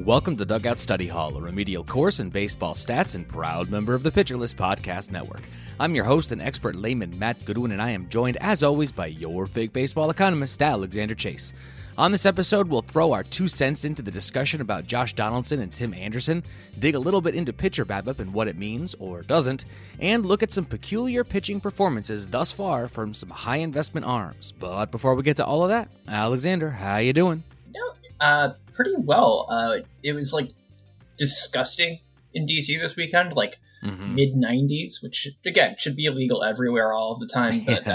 Welcome to Dugout Study Hall, a remedial course in baseball stats and proud member of the Pitcher List Podcast Network. I'm your host and expert layman, Matt Goodwin, and I am joined, as always, by your fake baseball economist, Alexander Chase. On this episode, we'll throw our 2 cents into the discussion about Josh Donaldson and Tim Anderson, dig a little bit into pitcher BABIP and what it means, or doesn't, and look at some peculiar pitching performances thus far from some high-investment arms. But before we get to all of that, Alexander, how you doing? Pretty well. It was disgusting in DC this weekend, mid 90s, which again should be illegal everywhere all of the time. But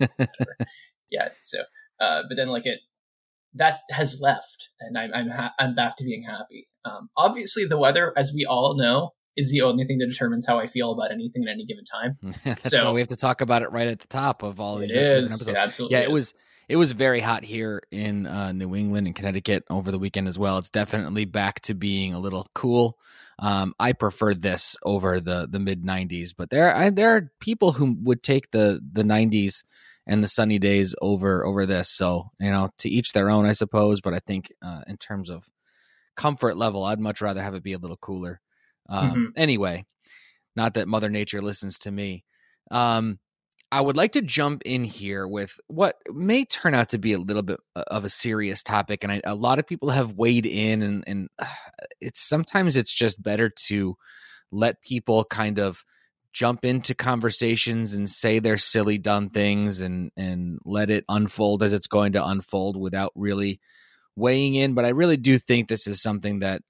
yeah. So, but then that has left, and I'm back to being happy. Obviously, the weather, as we all know, is the only thing that determines how I feel about anything at any given time. That's why we have to talk about it right at the top of all these different episodes. It absolutely is. It was very hot here in New England and Connecticut over the weekend as well. It's definitely back to being a little cool. I prefer this over the mid 90s, but there are people who would take the 90s and the sunny days over this. So, to each their own, I suppose. But I think in terms of comfort level, I'd much rather have it be a little cooler. Anyway, not that Mother Nature listens to me. I would like to jump in here with what may turn out to be a little bit of a serious topic, and a lot of people have weighed in, and sometimes it's just better to let people kind of jump into conversations and say their silly, dumb things and let it unfold as it's going to unfold without really weighing in. But I really do think this is something that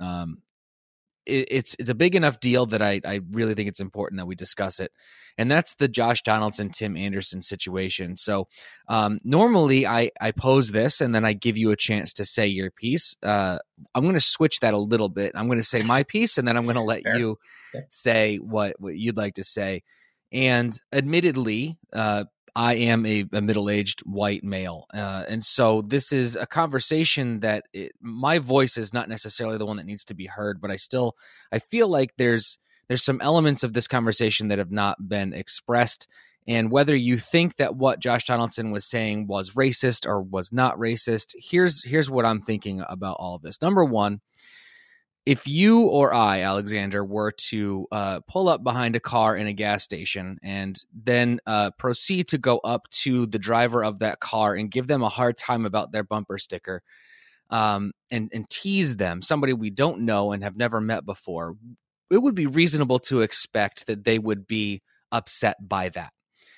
it's a big enough deal that I really think it's important that we discuss it. And that's the Josh Donaldson, Tim Anderson situation. So normally I pose this and then I give you a chance to say your piece. I'm going to switch that a little bit. I'm going to say my piece and then I'm going to let you say what you'd like to say. And admittedly, I am a middle-aged white male. And so this is a conversation that my voice is not necessarily the one that needs to be heard, but I feel like there's some elements of this conversation that have not been expressed. And whether you think that what Josh Donaldson was saying was racist or was not racist, here's what I'm thinking about all of this. Number one, if you or I, Alexander, were to pull up behind a car in a gas station and then proceed to go up to the driver of that car and give them a hard time about their bumper sticker and tease them, somebody we don't know and have never met before, it would be reasonable to expect that they would be upset by that.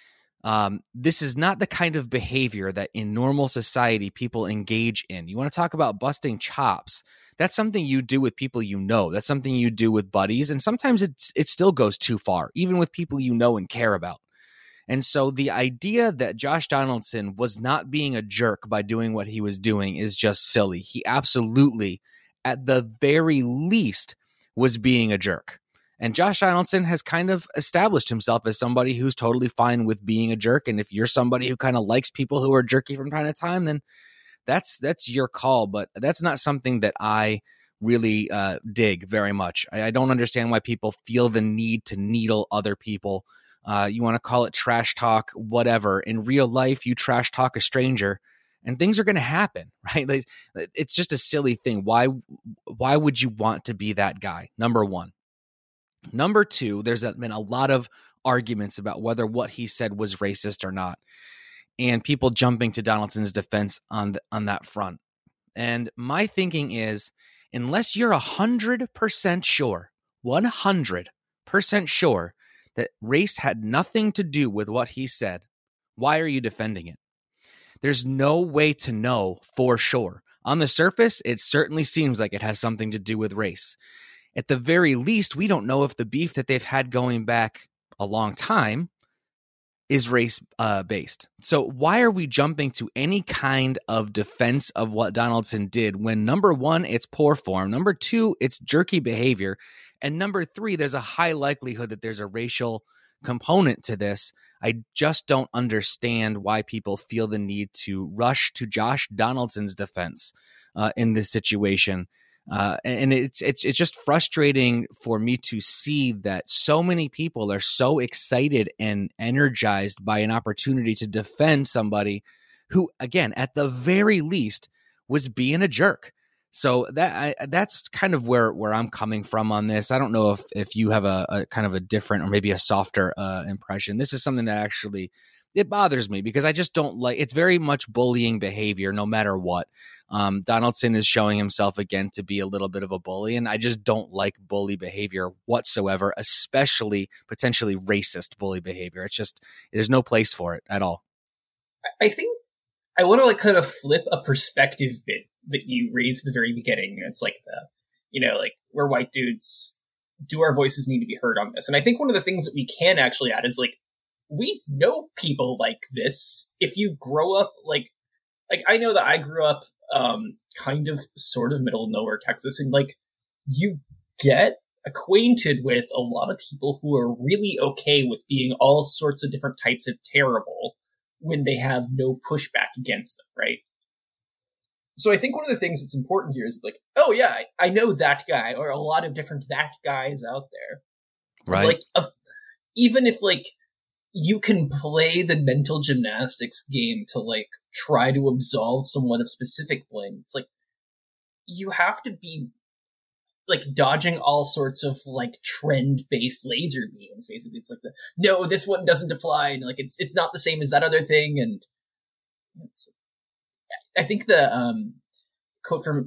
This is not the kind of behavior that in normal society people engage in. You want to talk about busting chops. That's something you do with people you know. That's something you do with buddies. And sometimes it still goes too far, even with people you know and care about. And so the idea that Josh Donaldson was not being a jerk by doing what he was doing is just silly. He absolutely, at the very least, was being a jerk. And Josh Donaldson has kind of established himself as somebody who's totally fine with being a jerk. And if you're somebody who kind of likes people who are jerky from time to time, then that's your call. But that's not something that I really dig very much. I don't understand why people feel the need to needle other people. You want to call it trash talk, whatever. In real life, you trash talk a stranger and things are going to happen, right? It's just a silly thing. Why would you want to be that guy? Number one. Number two, there's been a lot of arguments about whether what he said was racist or not, and people jumping to Donaldson's defense on that front. And my thinking is, unless you're 100% sure, 100% sure that race had nothing to do with what he said, why are you defending it? There's no way to know for sure. On the surface, it certainly seems like it has something to do with race. At the very least, we don't know if the beef that they've had going back a long time is race-based. So why are we jumping to any kind of defense of what Donaldson did when, number one, it's poor form, number two, it's jerky behavior, and number three, there's a high likelihood that there's a racial component to this? I just don't understand why people feel the need to rush to Josh Donaldson's defense in this situation. And it's just frustrating for me to see that so many people are so excited and energized by an opportunity to defend somebody who, again, at the very least, was being a jerk. So that's kind of where I'm coming from on this. I don't know if you have a kind of a different or maybe a softer impression. This is something that actually it bothers me because I just don't like. It's very much bullying behavior, no matter what. Donaldson is showing himself again to be a little bit of a bully, and I just don't like bully behavior whatsoever, especially potentially racist bully behavior. It's just there's no place for it at all. I think I want to like kind of flip a perspective bit that you raised at the very beginning. It's like like we're white dudes. Do our voices need to be heard on this? And I think one of the things that we can actually add is like, we know people like this. If you grow up like I know that I grew up kind of sort of middle of nowhere Texas, and like you get acquainted with a lot of people who are really okay with being all sorts of different types of terrible when they have no pushback against them, right? So I think one of the things that's important here is like, oh yeah, I know that guy, or a lot of different that guys out there. Right. Like, even if like you can play the mental gymnastics game to like try to absolve someone of specific blame, it's like you have to be like dodging all sorts of like trend-based laser beams. Basically, it's like no, this one doesn't apply, and like it's not the same as that other thing, and I think the quote from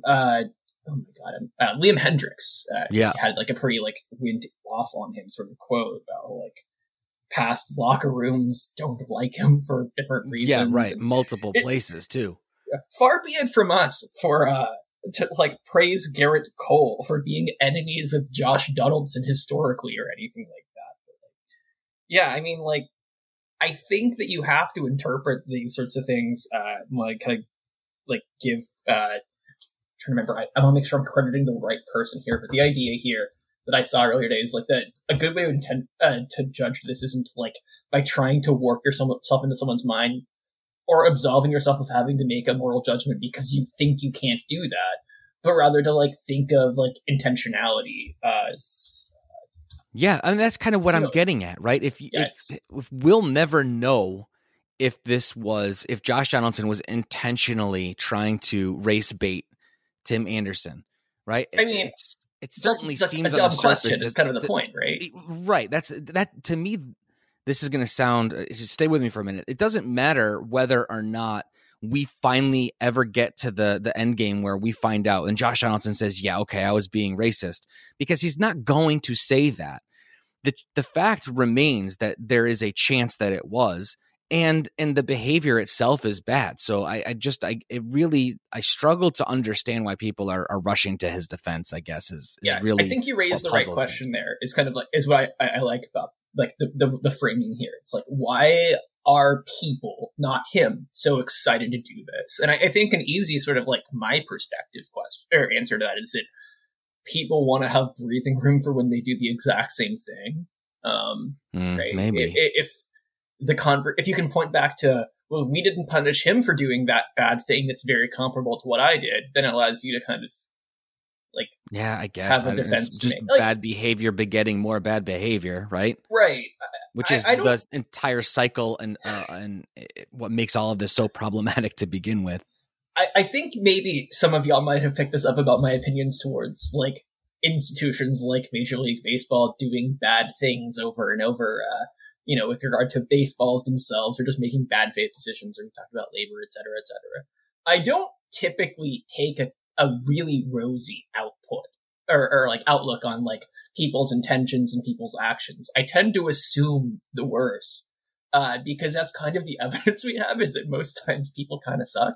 Liam Hendricks had like a pretty like wind off on him sort of quote about like past locker rooms don't like him for different reasons. Yeah, right. Multiple places too. Far be it from us for to like praise Garrett Cole for being enemies with Josh Donaldson historically or anything like that. But, like, yeah, I mean, like I think that you have to interpret these sorts of things, like kind of like give. Trying to remember, I want to make sure I'm crediting the right person here, but the idea here that I saw earlier today is like that a good way to judge this isn't like by trying to work yourself into someone's mind or absolving yourself of having to make a moral judgment because you think you can't do that, but rather to like think of like intentionality. Yeah, I mean that's kind of what I'm getting at, right? If we'll never know if Josh Donaldson was intentionally trying to race bait Tim Anderson, right? I mean, it certainly seems a on dumb the surface question. It's kind of the point, right? Right. That to me. This is going to sound. Stay with me for a minute. It doesn't matter whether or not we finally ever get to the end game where we find out, and Josh Donaldson says, "Yeah, okay, I was being racist," because he's not going to say that. The fact remains that there is a chance that it was. And the behavior itself is bad. So I struggle to understand why people are rushing to his defense, I guess, is really. I think you raised the right question there. It's kind of like, is what I like about like the framing here. It's like, why are people, not him, so excited to do this? And I think an easy sort of like my perspective question or answer to that is that people want to have breathing room for when they do the exact same thing. Right? Maybe. If you can point back to, well, we didn't punish him for doing that bad thing that's very comparable to what I did, then it allows you to kind of like, yeah, I guess have a defense. Just bad behavior begetting more bad behavior, right? Right. Which is the entire cycle and what makes all of this so problematic to begin with. I think maybe some of y'all might have picked this up about my opinions towards like institutions like Major League Baseball doing bad things over and over, with regard to baseballs themselves, or just making bad faith decisions, or we talked about labor, et cetera, et cetera. I don't typically take a really rosy output or like outlook on like people's intentions and people's actions. I tend to assume the worst, because that's kind of the evidence we have, is that most times people kind of suck.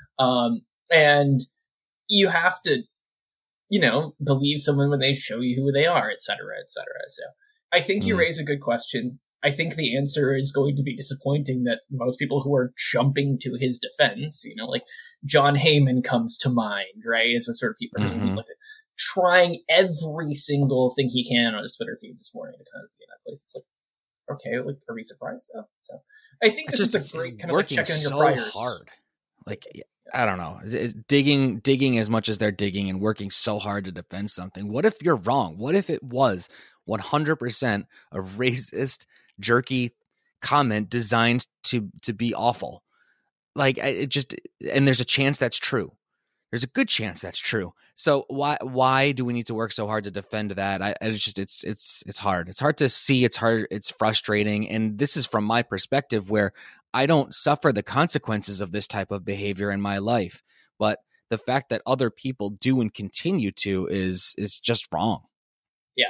And you have to, believe someone when they show you who they are, et cetera, et cetera. So I think you raise a good question. I think the answer is going to be disappointing that most people who are jumping to his defense, like John Heyman comes to mind, right? As a sort of person who's like trying every single thing he can on his Twitter feed this morning to kind of be in that place. It's like, okay, like, are we surprised though? So I think this is a great kind of like check on your priors. Hard. Like, I don't know, digging as much as they're digging and working so hard to defend something. What if you're wrong? What if it was 100% a racist, jerky comment designed to be awful? Like, and there's a chance that's true. There's a good chance that's true. So why do we need to work so hard to defend that? It's hard. It's hard to see. It's hard. It's frustrating. And this is from my perspective, where I don't suffer the consequences of this type of behavior in my life, but the fact that other people do and continue to is just wrong. Yeah.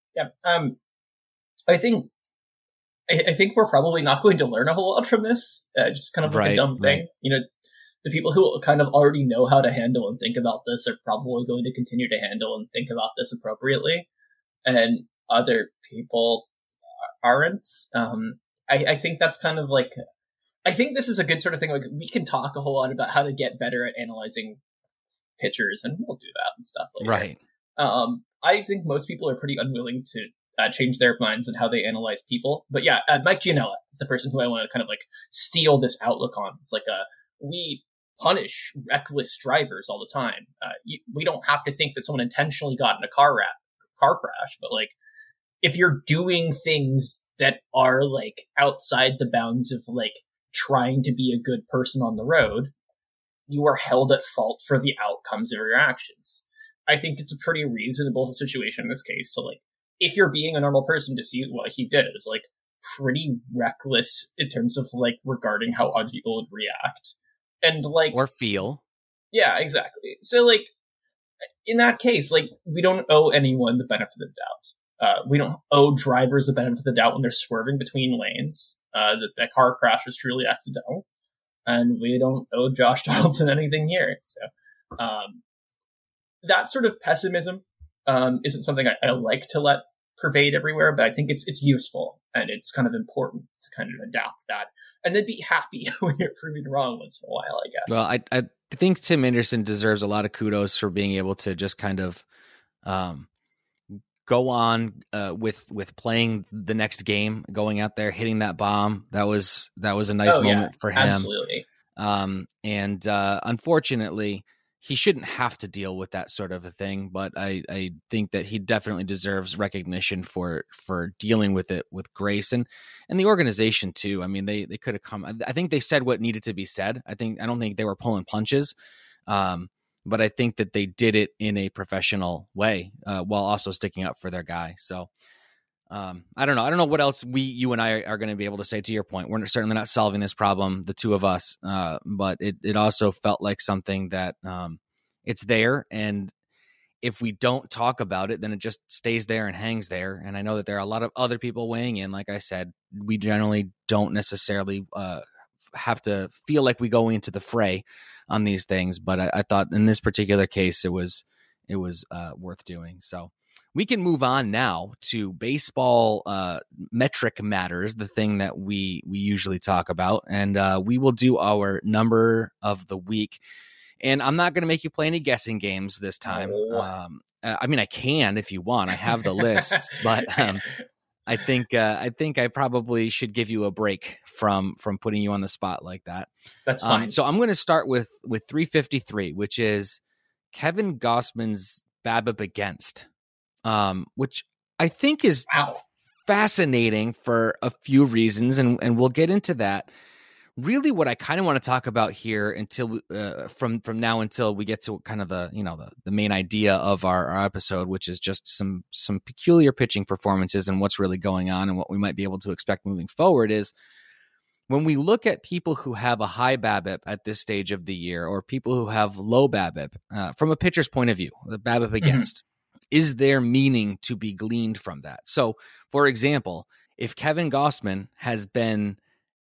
I think we're probably not going to learn a whole lot from this. Just kind of like a dumb thing. Right. The people who kind of already know how to handle and think about this are probably going to continue to handle and think about this appropriately, and other people aren't. I think that's kind of like, I think this is a good sort of thing. Like, we can talk a whole lot about how to get better at analyzing pitchers, and we'll do that and stuff later. Right. I think most people are pretty unwilling to change their minds on how they analyze people. But yeah, Mike Gianella is the person who I want to kind of like steal this outlook on. It's like we punish reckless drivers all the time. We don't have to think that someone intentionally got in a car crash, but like, if you're doing things that are like outside the bounds of like trying to be a good person on the road, you are held at fault for the outcomes of your actions. I think it's a pretty reasonable situation in this case to like, if you're being a normal person, to see what he did is like pretty reckless in terms of like regarding how other people would react. And like, or feel. Yeah, exactly. So like, in that case, like, we don't owe anyone the benefit of the doubt. We don't owe drivers the benefit of the doubt when they're swerving between lanes, that car crash was truly accidental. And we don't owe Josh Donaldson anything here. So that sort of pessimism isn't something I like to let pervade everywhere, but I think it's useful, and it's kind of important to kind of adapt that. And then be happy when you're proven wrong once in a while, I guess. Well, I think Tim Anderson deserves a lot of kudos for being able to just kind of go on with playing the next game, going out there, hitting that bomb. That was a nice moment for him. Absolutely. And unfortunately, he shouldn't have to deal with that sort of a thing, but I think that he definitely deserves recognition for dealing with it with grace, and the organization too. I mean, they could have come. I think they said what needed to be said. I don't think they were pulling punches, but I think that they did it in a professional way while also sticking up for their guy. So I don't know what else you and I are going to be able to say. To your point, we're certainly not solving this problem, the two of us, but it also felt like something that it's there, and if we don't talk about it, then it just stays there and hangs there. And I know that there are a lot of other people weighing in. Like I said, we generally don't necessarily have to feel like we go into the fray on these things, but I thought in this particular case it was worth doing. So we can move on now to baseball metric matters, the thing that we usually talk about. And we will do our number of the week. And I'm not going to make you play any guessing games this time. I mean, I can if you want. I have the lists, but I think I probably should give you a break from putting you on the spot like that. That's fine. So I'm going to start with 353, which is Kevin Gausman's BABIP against. Which I think is fascinating for a few reasons, and we'll get into that. Really, what I kind of want to talk about here until from now until we get to kind of the main idea of our episode, which is just some peculiar pitching performances and what's really going on and what we might be able to expect moving forward, is when we look at people who have a high BABIP at this stage of the year, or people who have low BABIP from a pitcher's point of view, the BABIP against. Is there meaning to be gleaned from that? So, for example, if Kevin Gausman has been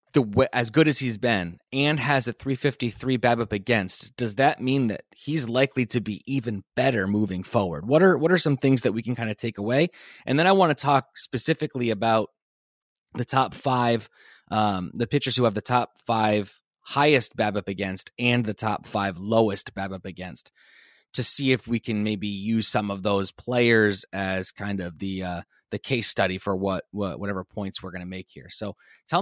as good as he's been and has a 353 BABIP against, does that mean that he's likely to be even better moving forward? What are some things that we can kind of take away? And then I want to talk specifically about the top five, the pitchers who have the top five highest BABIP against and the top five lowest BABIP against, to see if we can maybe use some of those players as kind of the case study for whatever points we're going to make here. So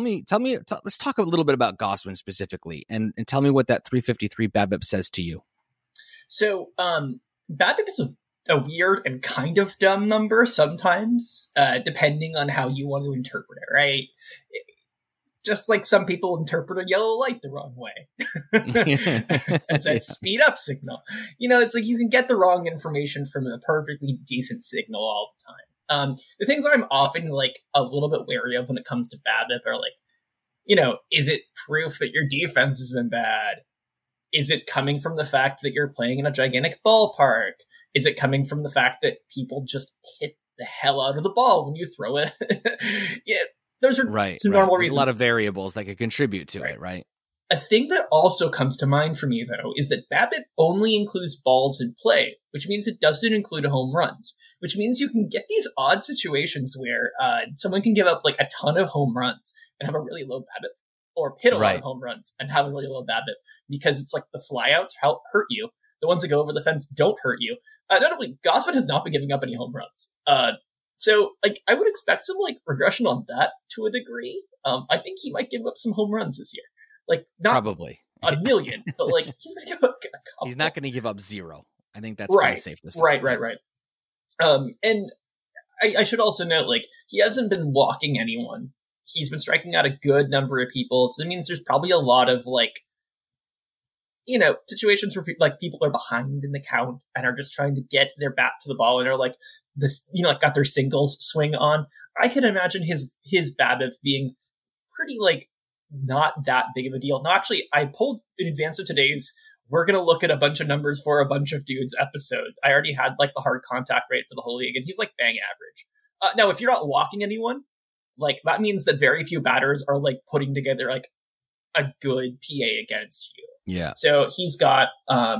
let's talk a little bit about Gausman specifically, and tell me what that 353 BABIP says to you. So BABIP is a weird and kind of dumb number sometimes, depending on how you want to interpret it, right? just like some people interpret a yellow light the wrong way as a speed up signal. It's like you can get the wrong information from a perfectly decent signal all the time. The things I'm often like a little bit wary of when it comes to BABIP are like, is it proof that your defense has been bad? Is it coming from the fact that you're playing in a gigantic ballpark? Is it coming from the fact that people just hit the hell out of the ball when you throw it? Yeah, those are some normal reasons. There's a lot of variables that could contribute to it, right? A thing that also comes to mind for me, though, is that BABIP only includes balls in play, which means it doesn't include home runs, which means you can get these odd situations where someone can give up like a ton of home runs and have a really low BABIP, or hit a lot of home runs and have a really low BABIP, because it's like the flyouts hurt you. The ones that go over the fence don't hurt you. Notably, Gausman has not been giving up any home runs. So like I would expect some like regression on that to a degree. I think he might give up some home runs this year. Like not probably a million, but like he's going to give up a couple. He's not going to give up zero. I think that's pretty safe to say. Right. And I should also note, like, he hasn't been walking anyone. He's been striking out a good number of people. So that means there's probably a lot of like, situations where people are behind in the count and are just trying to get their bat to the ball and are like this, like got their singles swing on. I can imagine his BABIP being pretty like not that big of a deal. No, actually, I pulled in advance of today's we're going to look at a bunch of numbers for a bunch of dudes episode. I already had like the hard contact rate for the whole league, and he's like bang average. Now, if you're not walking anyone, like that means that very few batters are like putting together like a good PA against you. Yeah. So he's got a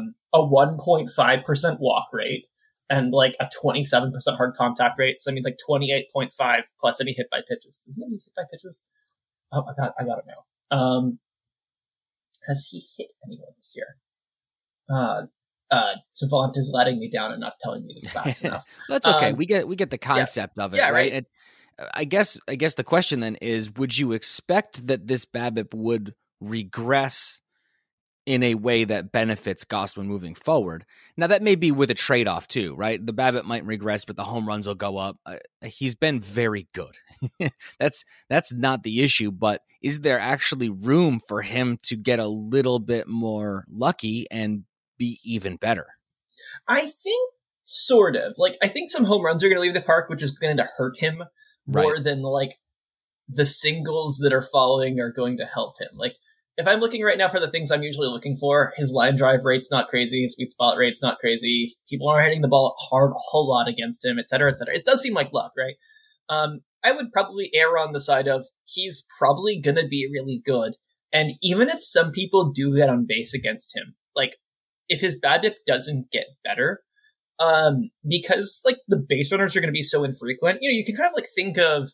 1.5% walk rate and like a 27% hard contact rate. So that means like 28.5 plus any hit by pitches. Isn't any hit by pitches? Oh, I got it now. Has he hit anyone this year? Savant is letting me down and not telling me this fast enough. That's okay. We get the concept of it, right? And I guess the question then is, would you expect that this BABIP would regress in a way that benefits Gausman moving forward? Now, that may be with a trade-off too, right? The BABIP might regress, but the home runs will go up. He's been very good. That's not the issue, but is there actually room for him to get a little bit more lucky and be even better? I think sort of. Like, I think some home runs are going to leave the park, which is going to hurt him more than like the singles that are following are going to help him. Like, if I'm looking right now for the things I'm usually looking for, his line drive rate's not crazy, his sweet spot rate's not crazy, people aren't hitting the ball hard a whole lot against him, et cetera, et cetera. It does seem like luck, right? I would probably err on the side of he's probably going to be really good. And even if some people do get on base against him, like if his BABIP doesn't get better, because like the base runners are going to be so infrequent, you can kind of like think of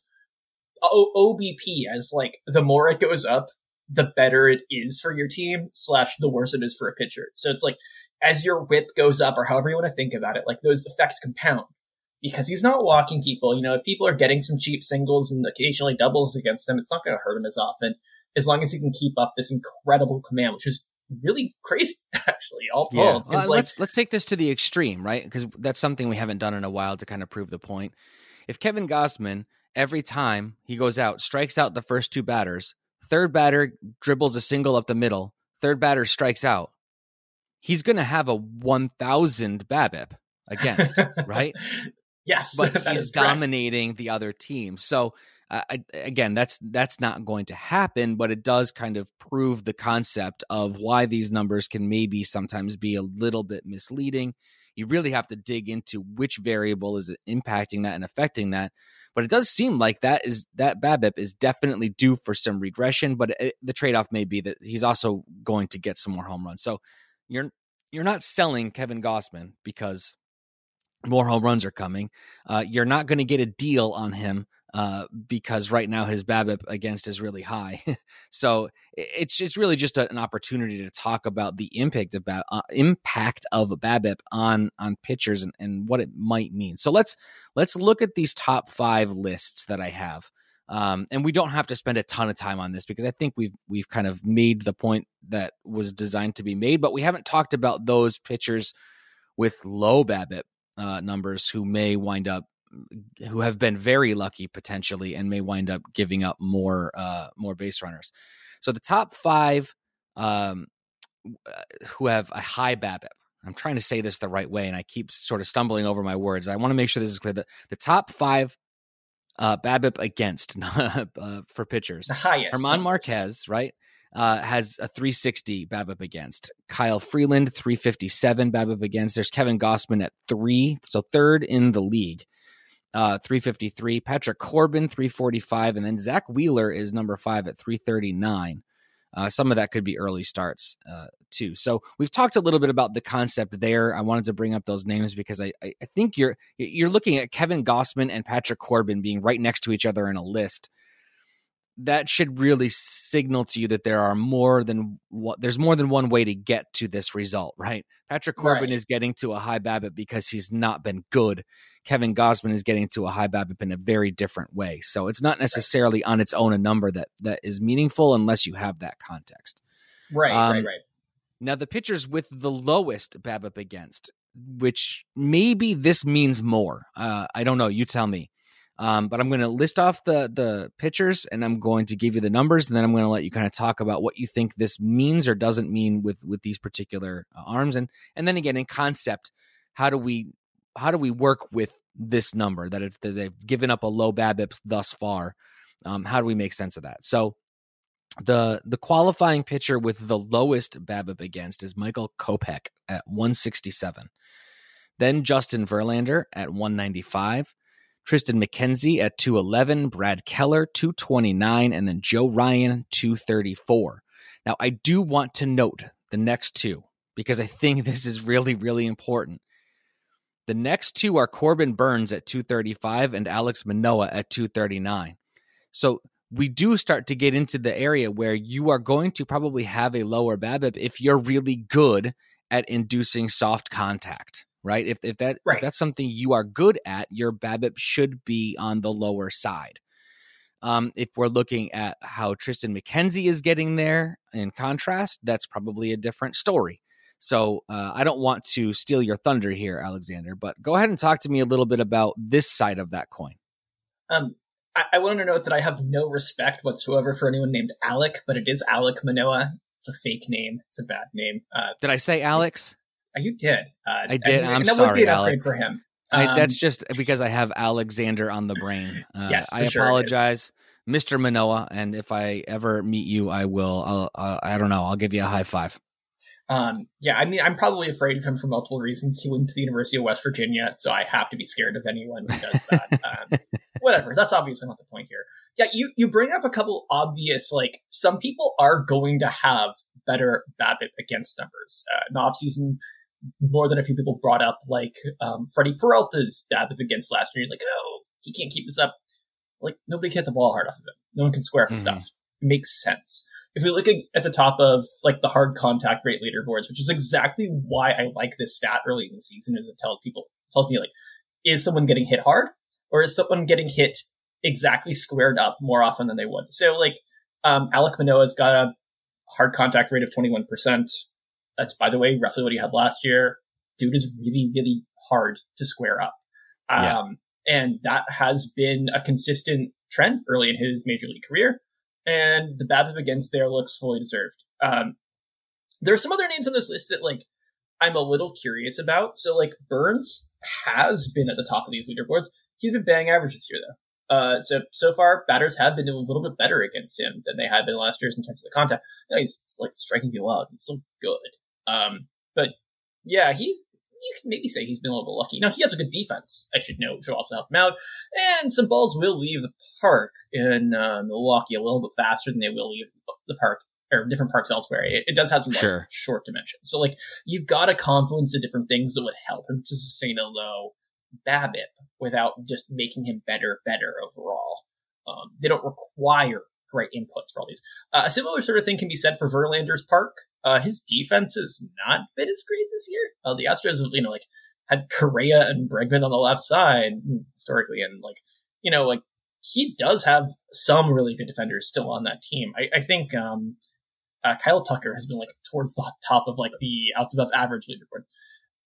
OBP as like the more it goes up, the better it is for your team / the worse it is for a pitcher. So it's like as your whip goes up, or however you want to think about it, like those effects compound because he's not walking people. If people are getting some cheap singles and occasionally doubles against him, it's not going to hurt him as often as long as he can keep up this incredible command, which is really crazy, actually, all told. Yeah. Let's take this to the extreme, right? Because that's something we haven't done in a while to kind of prove the point. If Kevin Gausman, every time he goes out, strikes out the first two batters, third batter dribbles a single up the middle, third batter strikes out, he's going to have a 1,000 BABIP against, right? Yes. But he's dominating the other team. So again, that's not going to happen, but it does kind of prove the concept of why these numbers can maybe sometimes be a little bit misleading. You really have to dig into which variable is impacting that and affecting that. But it does seem like that BABIP is definitely due for some regression, but the trade-off may be that he's also going to get some more home runs. So you're not selling Kevin Gausman because more home runs are coming. You're not going to get a deal on him because right now his BABIP against is really high. So it's really just an opportunity to talk about the impact of BABIP on pitchers and what it might mean. So let's look at these top 5 lists that I have. And we don't have to spend a ton of time on this because I think we've kind of made the point that was designed to be made, but we haven't talked about those pitchers with low BABIP numbers who may wind up who have been very lucky potentially and may wind up giving up more base runners. So the top 5 who have a high BABIP. I'm trying to say this the right way, and I keep sort of stumbling over my words. I want to make sure this is clear. The top 5 BABIP against for pitchers. The highest. German Marquez, right, has a 360 BABIP against. Kyle Freeland, 357 BABIP against. There's Kevin Gausman at 3, so third in the league, 353. Patrick Corbin, 345, and then Zach Wheeler is number 5 at 339. Some of that could be early starts too. So we've talked a little bit about the concept there. I wanted to bring up those names because I think you're looking at Kevin Gausman and Patrick Corbin being right next to each other in a list. That should really signal to you that there's more than one way to get to this result, right? Patrick Corbin is getting to a high BABIP because he's not been good. Kevin Gausman is getting to a high BABIP in a very different way. So it's not necessarily on its own a number that is meaningful unless you have that context. Right. Now the pitchers with the lowest BABIP against, which maybe this means more. I don't know. You tell me. But I'm going to list off the pitchers and I'm going to give you the numbers, and then I'm going to let you kind of talk about what you think this means or doesn't mean with these particular arms. And then again, in concept, how do we work with this number that they've given up a low BABIP thus far? How do we make sense of that? So the qualifying pitcher with the lowest BABIP against is Michael Kopech at 167. Then Justin Verlander at 195. Tristan McKenzie at 211, Brad Keller 229, and then Joe Ryan 234. Now, I do want to note the next 2 because I think this is really, really important. The next 2 are Corbin Burns at 235 and Alex Manoah at 239. So we do start to get into the area where you are going to probably have a lower BABIP if you're really good at inducing soft contact. Right. If that's something you are good at, your BABIP should be on the lower side. If we're looking at how Tristan McKenzie is getting there, in contrast, that's probably a different story. So I don't want to steal your thunder here, Alexander, but go ahead and talk to me a little bit about this side of that coin. I want to note that I have no respect whatsoever for anyone named Alec, but it is Alek Manoah. It's a fake name. It's a bad name. Did I say Alex? You did. I did. I'm that sorry, would be an Alec. upgrade for him. That's just because I have Alexander on the brain. Yes, I apologize, Mr. Manoah. And if I ever meet you, I will. I don't know. I'll give you a high five. Yeah, I mean, I'm probably afraid of him for multiple reasons. He went to the University of West Virginia, so I have to be scared of anyone who does that. Whatever. That's obviously not the point here. Yeah, you bring up a couple obvious, like, some people are going to have better BABIP against numbers. In the offseason, more than a few people brought up, like, Freddie Peralta's BABIP against last year. Like, oh, he can't keep this up. Like, nobody can hit the ball hard off of it. No one can square for stuff. It makes sense. If we look at the top of, like, the hard contact rate leaderboards, which is exactly why I like this stat early in the season, is it tells me, like, is someone getting hit hard? Or is someone getting hit exactly squared up more often than they would? So, like, Alek Manoah's got a hard contact rate of 21%. That's, by the way, roughly what he had last year. Dude is really, really hard to square up. And that has been a consistent trend early in his major league career. And the BABIP against there looks fully deserved. There are some other names on this list that, like, I'm a little curious about. So, like, Burns has been at the top of these leaderboards. He's been batting average this year, though. So far, batters have been doing a little bit better against him than they had been last year in terms of the contact. No, he's like striking people out. He's still good. But yeah, you can maybe say he's been a little bit lucky. Now, he has a good defense, I should note, which will also help him out. And some balls will leave the park in Milwaukee a little bit faster than they will leave the park or different parks elsewhere. It does have some short dimensions. So, like, you've got a confluence of different things that would help him to sustain a low BABIP without just making him better overall. They don't require great inputs for all these. A similar sort of thing can be said for Verlander's park. His defense has not been as great this year. The Astros, had Correa and Bregman on the left side historically, and he does have some really good defenders still on that team. I think Kyle Tucker has been towards the top of the outs above average leaderboard.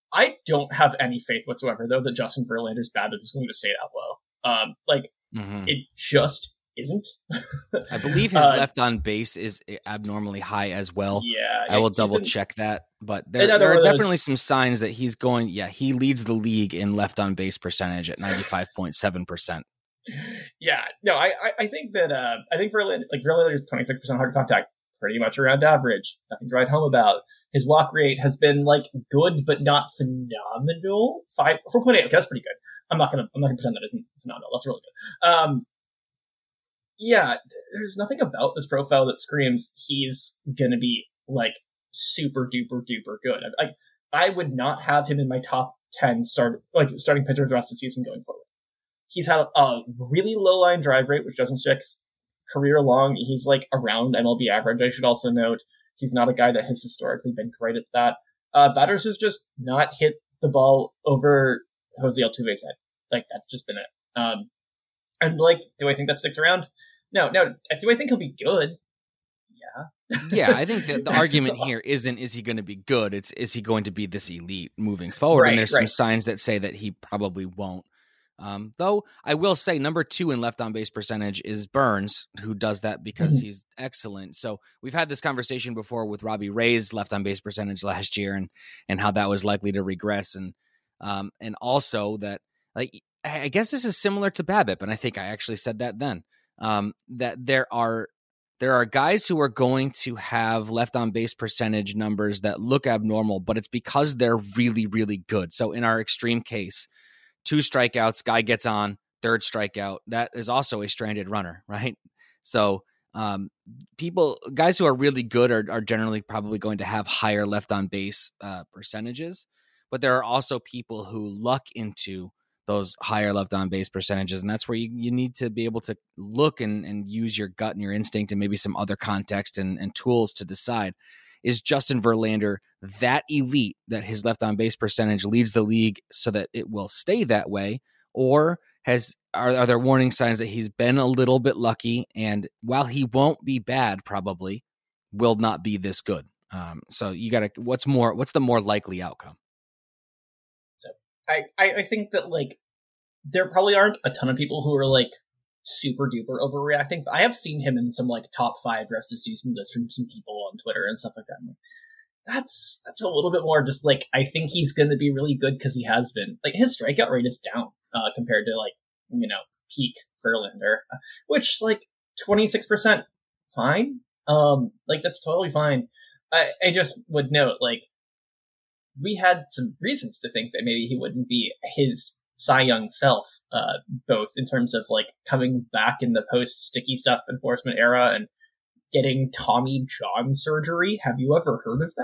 I don't have any faith whatsoever, though, that Justin Verlander's BABIP is going to stay that low. It just isn't. I believe his left on base is abnormally high as well. Yeah, I will double check that, but there are definitely some signs that he's going. Yeah, he leads the league in left on base percentage at 95.7%. Yeah, no, I think that I think Verlander's 26% hard contact, pretty much around average. Nothing to write home about. His walk rate has been good, but not phenomenal. 4.8. Okay, that's pretty good. I'm not gonna pretend that isn't phenomenal. That's really good. Yeah, there's nothing about this profile that screams he's gonna be super duper duper good. I would not have him in my top 10 starting pitcher the rest of the season going forward. He's had a really low line drive rate, which doesn't stick career long. He's around MLB average. I should also note he's not a guy that has historically been great at that. Batters has just not hit the ball over Jose Altuve's head. That's just been it. Do I think that sticks around? No. Do I think he'll be good? Yeah. Yeah, I think that the argument here isn't, is he going to be good? It's, is he going to be this elite moving forward? Right, and there's some signs that say that he probably won't. Though I will say number 2 in left on base percentage is Burns, who does that because he's excellent. So we've had this conversation before with Robbie Ray's left on base percentage last year and how that was likely to regress. And also that, I guess this is similar to BABIP. And I think I actually said that then, that there are guys who are going to have left on base percentage numbers that look abnormal, but it's because they're really, really good. So in our extreme case, 2 strikeouts, guy gets on, 3rd strikeout. That is also a stranded runner, right? So guys who are really good are generally probably going to have higher left on base percentages, but there are also people who luck into those higher left on base percentages. And that's where you need to be able to look and use your gut and your instinct and maybe some other context and tools to decide. Is Justin Verlander that elite that his left on base percentage leads the league so that it will stay that way? Or are there warning signs that he's been a little bit lucky, and while he won't be bad, probably will not be this good? So you got to, what's the more likely outcome? So I think that there probably aren't a ton of people who are super duper overreacting, but I have seen him in some top 5 rest of season lists from some people on Twitter and stuff like that. That's a little bit more just I think he's going to be really good because he has been. His strikeout rate is down compared to peak Verlander, which 26% fine. That's totally fine. I just would note we had some reasons to think that maybe he wouldn't be his Cy Young self, both in terms of coming back in the post sticky stuff enforcement era and getting Tommy John surgery. Have you ever heard of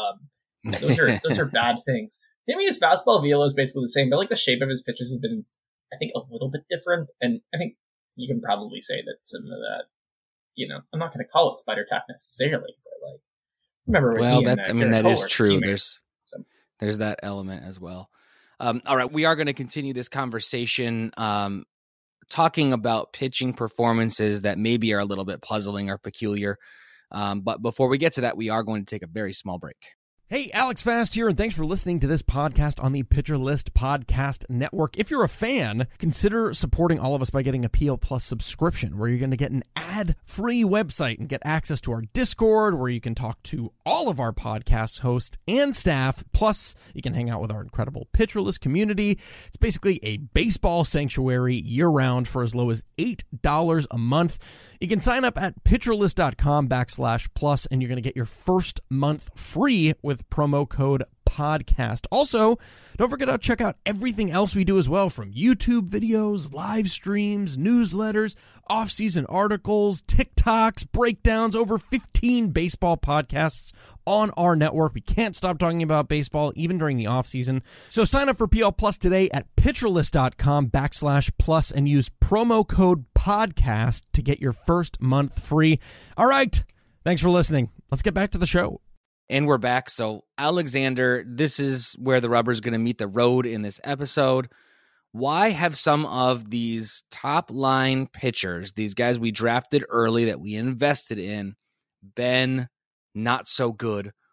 that? Those are bad things. I mean, his fastball velo is basically the same, but the shape of his pitches has been, I think, a little bit different. And I think you can probably say that some of that, I'm not going to call it spider tack necessarily, but remember. Well, that is true. There's that element as well. All right, we are going to continue this conversation talking about pitching performances that maybe are a little bit puzzling or peculiar. But before we get to that, we are going to take a very small break. Hey, Alex Fast here, and thanks for listening to this podcast on the Pitcher List Podcast Network. If you're a fan, consider supporting all of us by getting a PL Plus subscription, where you're going to get an ad-free website and get access to our Discord, where you can talk to all of our podcast hosts and staff. Plus, you can hang out with our incredible Pitcher List community. It's basically a baseball sanctuary year-round for as low as $8 a month. You can sign up at pitcherlist.com/plus, and you're going to get your first month free with promo code podcast. Also, don't forget to check out everything else we do as well, from YouTube videos, live streams, newsletters, off-season articles, TikToks, breakdowns, over 15 baseball podcasts on our network. We can't stop talking about baseball even during the off-season. So sign up for PL Plus today at pitcherlist.com/plus and use promo code podcast to get your first month free. All right. Thanks for listening. Let's get back to the show. And we're back. So, Alexander, this is where the rubber's going to meet the road in this episode. Why have some of these top-line pitchers, these guys we drafted early that we invested in, been not so good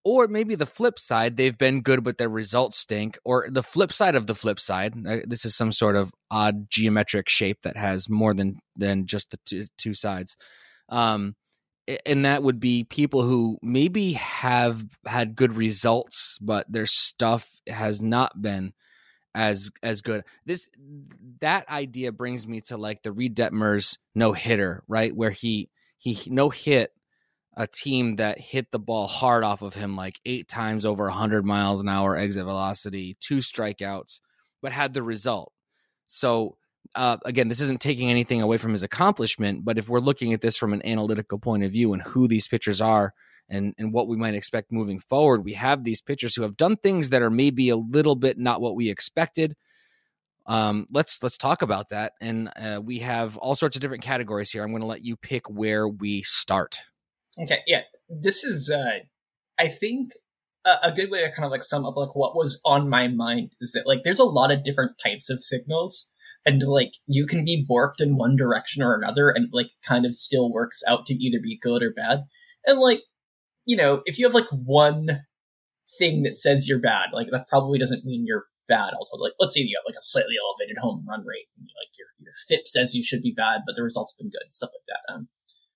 Or maybe the flip side, they've been good, but their results stink. Or the flip side of the flip side. This is some sort of odd geometric shape that has more than just the two sides. And that would be people who maybe have had good results, but their stuff has not been as good. That idea brings me to like the Reed Detmers no-hitter, right? Where he no-hit a team that hit the ball hard off of him like 8 times over 100 miles an hour exit velocity, 2 strikeouts, but had the result. So again, this isn't taking anything away from his accomplishment, but if we're looking at this from an analytical point of view and who these pitchers are and what we might expect moving forward, we have these pitchers who have done things that are maybe a little bit not what we expected. Let's talk about that. And we have all sorts of different categories here. I'm going to let you pick where we start. Okay, yeah, this is, I think, a good way to kind of like sum up like what was on my mind is that like there's a lot of different types of signals, and like you can be borked in one direction or another, and like kind of still works out to either be good or bad. And like, you know, if you have like one thing that says you're bad, like that probably doesn't mean you're bad. Also, like let's say you have like a slightly elevated home run rate, and like your FIP says you should be bad, but the results have been good, stuff like that.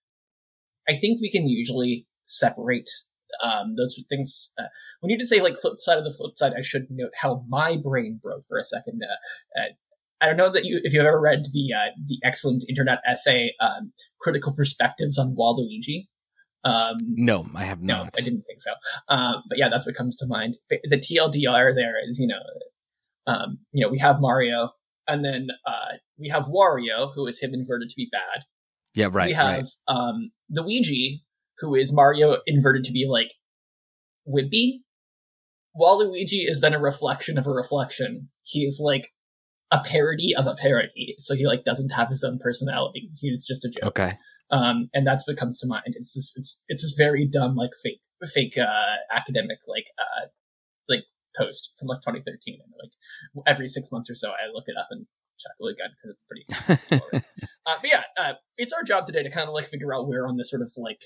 I think we can usually separate those things. When you did say like flip side of the flip side, I should note how my brain broke for a second. I don't know that if you've ever read the excellent internet essay, Critical Perspectives on Waluigi. No, I have not. No, I didn't think so. But yeah, that's what comes to mind. The TLDR there is, we have Mario, and then we have Wario, who is him inverted to be bad. Yeah, right. We have Luigi, who is Mario inverted to be like wimpy. Waluigi is then a reflection of a reflection. He is like a parody of a parody, so he like doesn't have his own personality. He's just a joke. Okay. And that's what comes to mind. It's this very dumb like fake academic like post from like 2013, and like every 6 months or so I look it up and chuckle again because it's pretty. But yeah, it's our job today to kind of like figure out where on this sort of like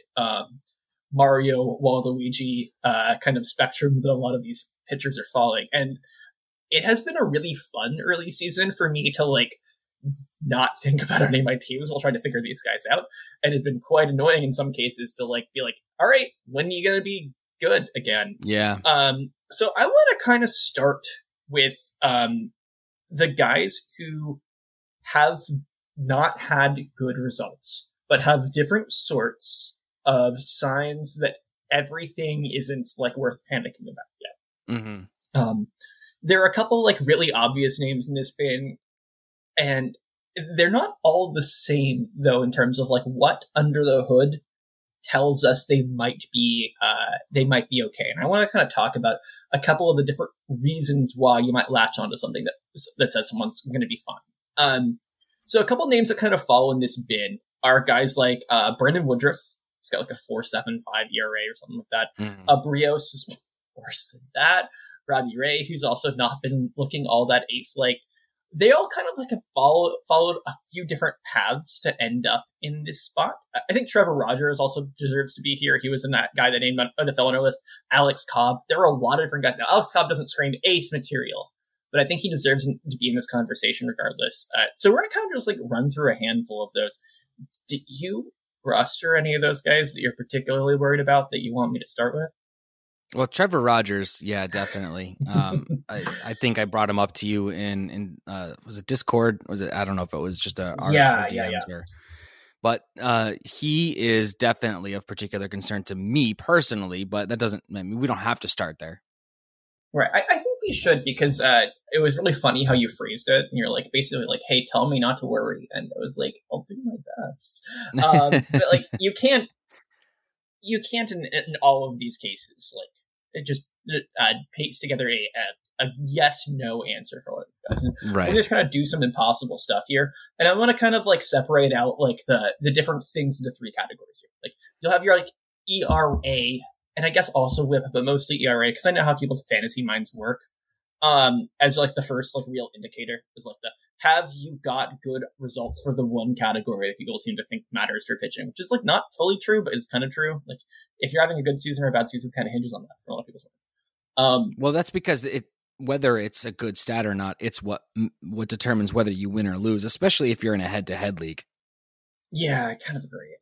Mario, Waluigi kind of spectrum that a lot of these pitchers are falling. And it has been a really fun early season for me to like not think about any of my teams while trying to figure these guys out. And it's been quite annoying in some cases to like be like, all right, when are you going to be good again? Yeah. So I want to kind of start with the guys who have not had good results, but have different sorts of signs that everything isn't like worth panicking about yet. Mm-hmm. There are a couple like really obvious names in this bin, and they're not all the same though in terms of like what under the hood tells us they might be okay. And I want to kind of talk about a couple of the different reasons why you might latch onto something that says someone's going to be fine. So a couple names that kind of fall in this bin are guys like Brandon Woodruff. He's got like a 4.75 ERA or something like that. Mm-hmm. Brios is worse than that. Robbie Ray, who's also not been looking all that ace-like. They all kind of like have followed a few different paths to end up in this spot. I think Trevor Rogers also deserves to be here. He was in that guy that named on the fellow list. Alex Cobb. There are a lot of different guys. Now, Alex Cobb doesn't scream ace material, but I think he deserves to be in this conversation regardless. So we're going to kind of just like run through a handful of those. Do you roster any of those guys that you're particularly worried about that you want me to start with? Well, Trevor Rogers, yeah, definitely. I think I brought him up to you in was it Discord? Was it? I don't know if it was just our DMs or, but he is definitely of particular concern to me personally. But that doesn't. I mean, we don't have to start there. Right. I think we should, because it was really funny how you phrased it. And you're like basically like, "Hey, tell me not to worry," and it was like, "I'll do my best." But like, you can't in all of these cases like. It just paste together a yes/no answer for one of these guys. Right. We're just kind of do some impossible stuff here, and I want to kind of like separate out like the different things into 3 categories here. Like you'll have your like ERA, and I guess also WHIP, but mostly ERA because I know how people's fantasy minds work. As like the first like real indicator is like the have you got good results for the one category that people seem to think matters for pitching, which is like not fully true, but it's kind of true. Like if you're having a good season or a bad season, kind of hinges on that for a lot of people's minds. Well, that's because whether it's a good stat or not, it's what determines whether you win or lose, especially if you're in a head-to-head league. Yeah, I kind of agree.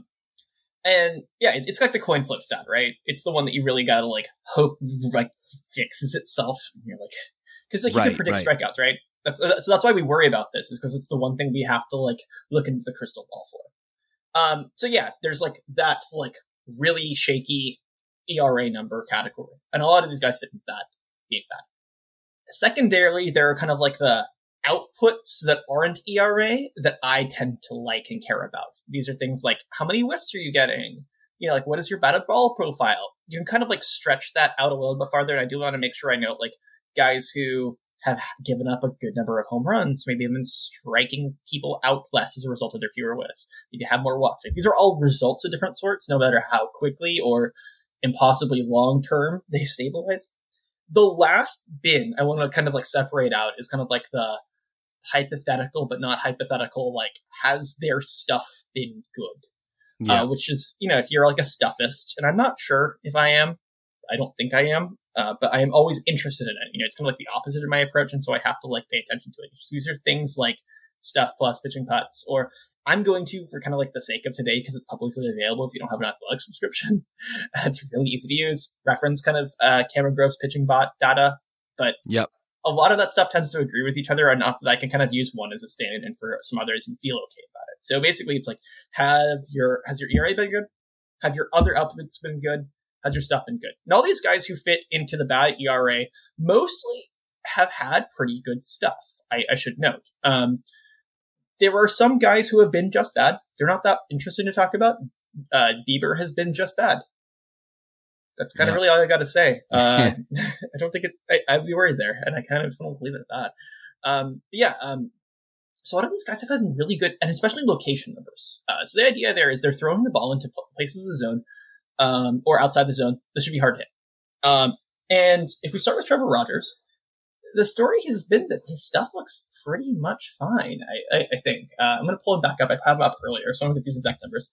And yeah, it's like the coin flip stat, right? It's the one that you really gotta like hope like fixes itself. And you're like, because like you can predict strikeouts, right? That's why we worry about this, is because it's the one thing we have to like look into the crystal ball for. So yeah, there's like that like really shaky ERA number category, and a lot of these guys fit into that being bad. Secondarily, there are kind of like the outputs that aren't ERA that I tend to like and care about. These are things like, how many whiffs are you getting? You know, like, what is your batted ball profile? You can kind of like stretch that out a little bit farther. And I do want to make sure I note like guys who have given up a good number of home runs, maybe have been striking people out less as a result of their fewer whiffs. Maybe have more walks. Like, these are all results of different sorts, no matter how quickly or impossibly long term they stabilize. The last bin I want to kind of like separate out is kind of like the hypothetical, but not hypothetical, like, has their stuff been good? Yeah. Which is, you know, if you're like a stuffist, and I'm not sure if I am, I don't think I am, but I am always interested in it. You know, it's kind of like the opposite of my approach, and so I have to like pay attention to it. These are things like Stuff Plus, Pitching Putts, or I'm going to, for kind of like the sake of today, because it's publicly available if you don't have an Athletic subscription. It's really easy to use. Reference kind of Cameron Grove's pitching bot data, but yep. A lot of that stuff tends to agree with each other enough that I can kind of use one as a stand-in for some others and feel okay about it. So basically, it's like, has your ERA been good? Have your other outputs been good? Has your stuff been good? And all these guys who fit into the bad ERA mostly have had pretty good stuff, I should note. There are some guys who have been just bad. They're not that interesting to talk about. Bieber has been just bad. That's kind of really all I got to say. I don't think I'd be worried there, and I kind of just want to leave it at that. So a lot of these guys have had really good, and especially location numbers. So the idea there is they're throwing the ball into places of the zone, or outside the zone. This should be hard to hit. And if we start with Trevor Rogers, the story has been that his stuff looks pretty much fine, I think. I'm going to pull him back up. I had him up earlier, so I'm going to get these exact numbers.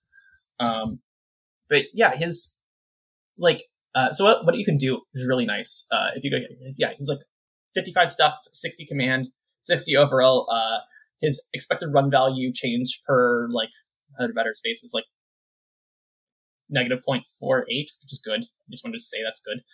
But yeah, his, like, so what you can do is really nice. If you go here, he's like 55 stuff, 60 command, 60 overall. His expected run value change per like 100 batters face is like negative 0.48, which is good. I just wanted to say that's good.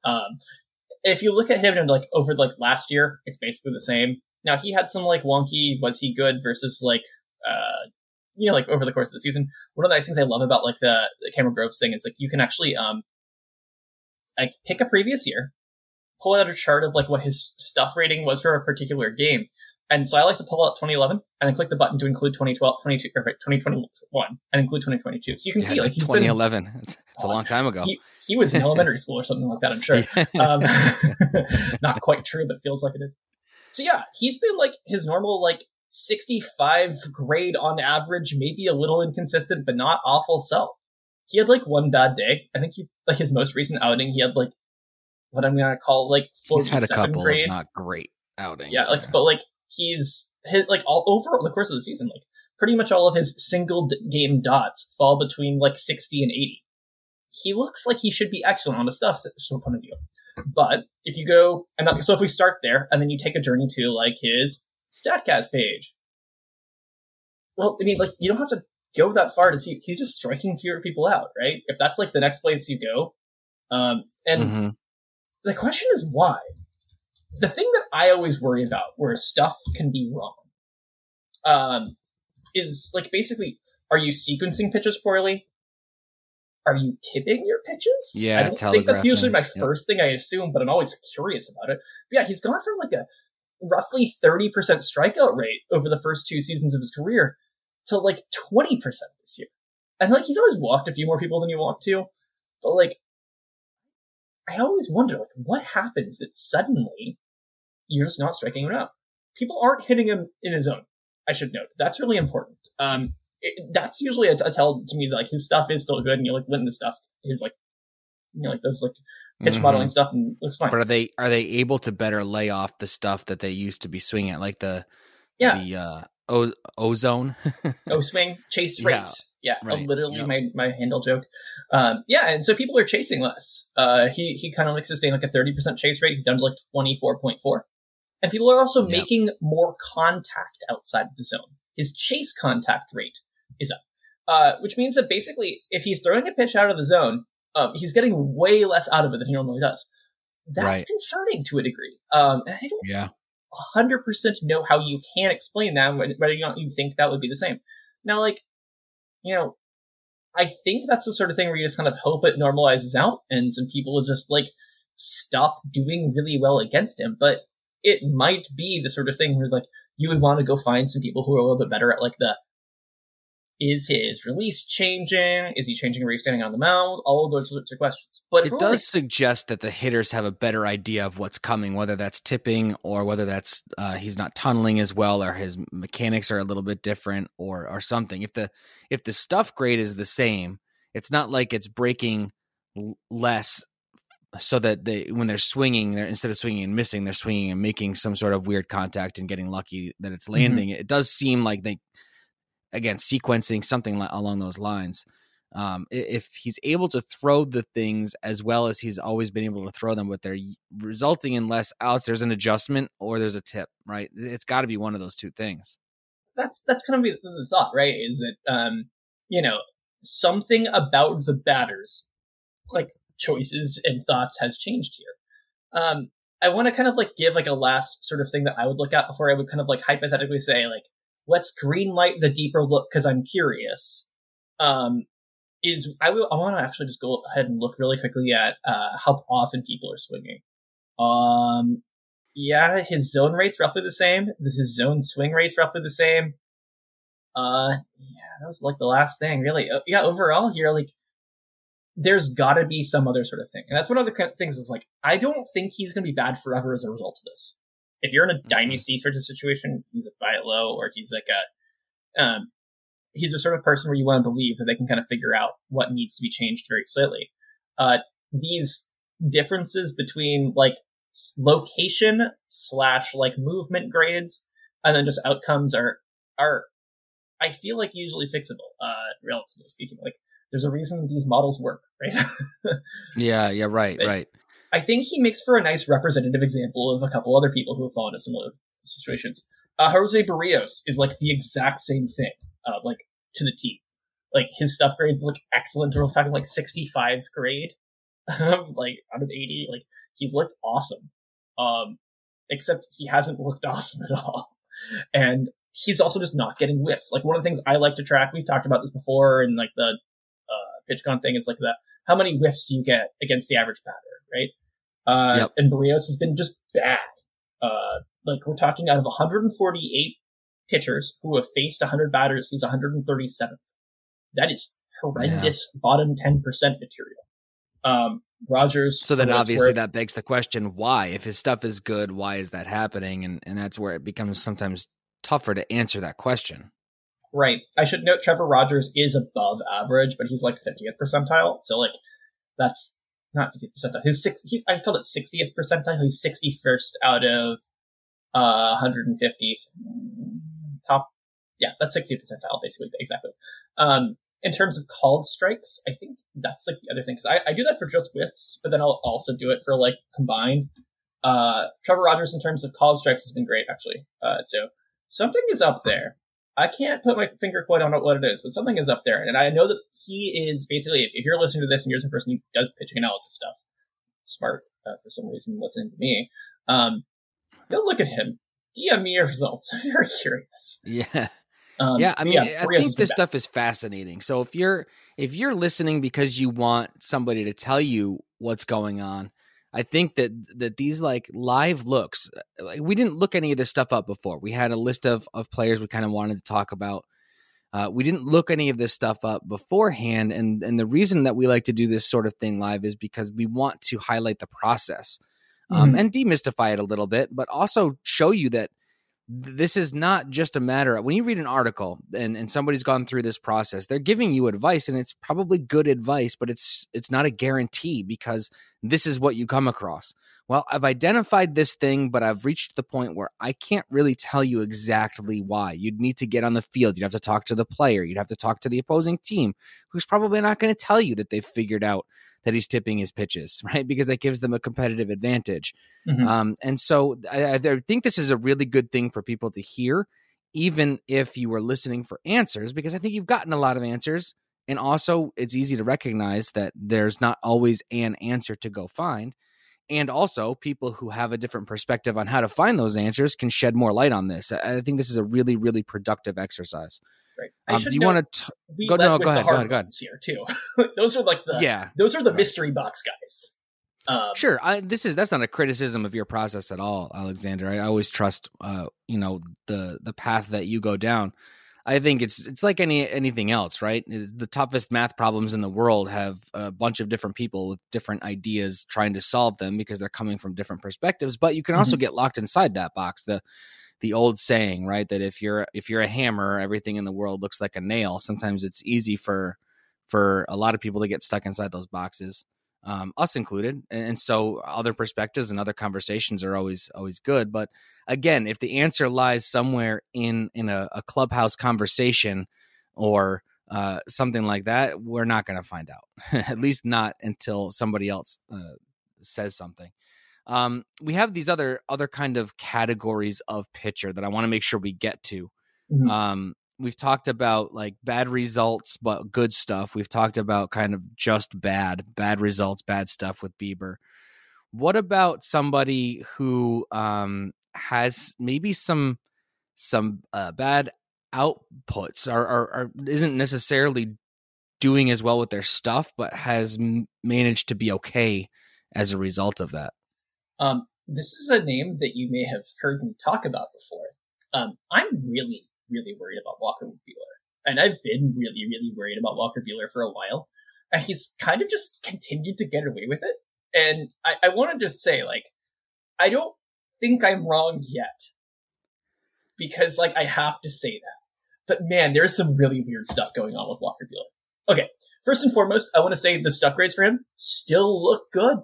If you look at him and like over like last year, it's basically the same. Now he had some like wonky, was he good versus like, you know, like over the course of the season. One of the nice things I love about like the Cameron Groves thing is like you can actually like pick a previous year, pull out a chart of like what his stuff rating was for a particular game. And so I like to pull out 2011 and then click the button to include 2021 and include 2022. So you can see like he's 2011. It's a long time ago. He was in elementary school or something like that, I'm sure. Not quite true, but feels like it is. So yeah, he's been like his normal like 65 grade on average, maybe a little inconsistent, but not awful self. He had like one bad day. I think he, like his most recent outing, he had like what I'm going to call like 47 he's had a couple grade. Of not great outings. Yeah, like, but like he's hit like all over the course of the season, like pretty much all of his single game dots fall between like 60 and 80. He looks like he should be excellent on the stuff point of view. But if you go, and so if we start there and then you take a journey to like his StatCast page, well, I mean, like you don't have to go that far to see he's just striking fewer people out, right? If that's like the next place you go, the question is why. The thing that I always worry about where stuff can be wrong, is like basically, are you sequencing pitches poorly? Are you tipping your pitches? Yeah, I don't think that's usually my first thing I assume, but I'm always curious about it. But yeah, he's gone from like a roughly 30% strikeout rate over the first 2 seasons of his career to like 20% this year. And like he's always walked a few more people than you want to, but like I always wonder like what happens that suddenly you're just not striking him out. People aren't hitting him in his zone. I should note that's really important. That's usually a tell to me that like his stuff is still good, and you like when the stuff is like, you know, like those like pitch modeling stuff and looks fine. But are they able to better lay off the stuff that they used to be swinging at, like the the ozone. O-swing, chase rate. Yeah, right. Literally my handle joke. And so people are chasing less. He kind of like sustained like a 30% chase rate. He's down to like 24.4. And people are also making more contact outside of the zone. His chase contact rate is up, which means that basically if he's throwing a pitch out of the zone, he's getting way less out of it than he normally does. That's concerning to a degree. And I don't 100% know how you can explain that, whether or not you think that would be the same. Now, like, I think that's the sort of thing where you just kind of hope it normalizes out and some people will just like stop doing really well against him. But it might be the sort of thing where like you would want to go find some people who are a little bit better at like is his release changing? Is he changing where he's standing on the mound? All of those sorts of questions. But it does suggest that the hitters have a better idea of what's coming, whether that's tipping or whether that's he's not tunneling as well, or his mechanics are a little bit different, or something. If the stuff grade is the same, it's not like it's breaking less, so that when they're swinging, instead of swinging and missing, they're swinging and making some sort of weird contact and getting lucky that it's landing. Mm-hmm. It does seem like they. Again, sequencing something along those lines. If he's able to throw the things as well as he's always been able to throw them, but they're resulting in less outs, there's an adjustment or there's a tip, right? It's got to be one of those two things. That's kind of the thought, right? Is that, something about the batters, like choices and thoughts has changed here. I want to kind of like give like a last sort of thing that I would look at before I would kind of like hypothetically say like, let's green light the deeper look because I'm curious. I want to actually just go ahead and look really quickly at how often people are swinging. His zone rate's roughly the same. His zone swing rate's roughly the same. That was like the last thing, really. Overall here, like, there's got to be some other sort of thing, and that's one of the things is like I don't think he's going to be bad forever as a result of this. If you're in a dynasty sort of situation, he's a buy it low, or he's like he's a sort of person where you want to believe that they can kind of figure out what needs to be changed very slightly. These differences between like location / like movement grades and then just outcomes are I feel like usually fixable, relatively speaking. Like there's a reason these models work, right? Right. I think he makes for a nice representative example of a couple other people who have fallen into similar situations. Jose Barrios is like the exact same thing, like to the T. Like his stuff grades look excellent. We're talking like 65 grade, like out of 80. Like he's looked awesome, except he hasn't looked awesome at all. And he's also just not getting whiffs. Like one of the things I like to track, we've talked about this before, in like the PitchCon thing, is like how many whiffs do you get against the average batter, right? And Barrios has been just bad. Like we're talking out of 148 pitchers who have faced 100 batters, he's 137th. That is horrendous bottom 10% material. Rogers. So then obviously that begs the question, why? If his stuff is good, why is that happening? And that's where it becomes sometimes tougher to answer that question. Right. I should note Trevor Rogers is above average, but he's like 50th percentile. So like that's not 50th percentile. I called it 60th percentile. He's 61st out of 150 top. Yeah, that's 60th percentile, basically. Exactly. In terms of called strikes, I think that's like the other thing. Because I do that for just whiffs, but then I'll also do it for like combined. Trevor Rogers in terms of called strikes has been great, actually. So something is up there. I can't put my finger quite on what it is, but something is up there. And I know that he is basically, if you're listening to this and you're some person who does pitching analysis stuff, smart for some reason listening to me, go look at him. DM me your results. I'm very curious. Yeah. I mean, I think this stuff is fascinating. So if you're listening because you want somebody to tell you what's going on, I think that these like live looks, like we didn't look any of this stuff up before. We had a list of players we kind of wanted to talk about. We didn't look any of this stuff up beforehand. And the reason that we like to do this sort of thing live is because we want to highlight the process and demystify it a little bit, but also show you that this is not just a matter of when you read an article and somebody's gone through this process, they're giving you advice, and it's probably good advice, but it's not a guarantee because this is what you come across. Well, I've identified this thing, but I've reached the point where I can't really tell you exactly why. You'd need to get on the field. You'd have to talk to the player. You'd have to talk to the opposing team, who's probably not going to tell you that they've figured out that he's tipping his pitches, right? Because that gives them a competitive advantage. Mm-hmm. And so I think this is a really good thing for people to hear, even if you were listening for answers, because I think you've gotten a lot of answers. And also it's easy to recognize that there's not always an answer to go find. And also people who have a different perspective on how to find those answers can shed more light on this. I think this is a really, really productive exercise. Right. Do you want to go? No, go ahead. Here too. Those are like those are the mystery box guys. Sure. That's not a criticism of your process at all, Alexander. I always trust, the path that you go down. I think it's like anything else, right? The toughest math problems in the world have a bunch of different people with different ideas trying to solve them because they're coming from different perspectives. But you can also get locked inside that box. The old saying, right, that if you're a hammer, everything in the world looks like a nail. Sometimes it's easy for a lot of people to get stuck inside those boxes, us included. And so other perspectives and other conversations are always good. But again, if the answer lies somewhere in a clubhouse conversation or something like that, we're not going to find out, at least not until somebody else says something. We have these other kind of categories of pitcher that I want to make sure we get to. Mm-hmm. We've talked about like bad results, but good stuff. We've talked about kind of just bad results, bad stuff with Bieber. What about somebody who has maybe some bad outputs or isn't necessarily doing as well with their stuff, but has managed to be okay as a result of that? This is a name that you may have heard me talk about before. I'm really worried about Walker Buehler. And I've been really, really worried about Walker Buehler for a while. And he's kind of just continued to get away with it. And I want to just say, like, I don't think I'm wrong yet. Because, like, I have to say that. But, man, there's some really weird stuff going on with Walker Buehler. Okay, first and foremost, I want to say the stuff grades for him still look good.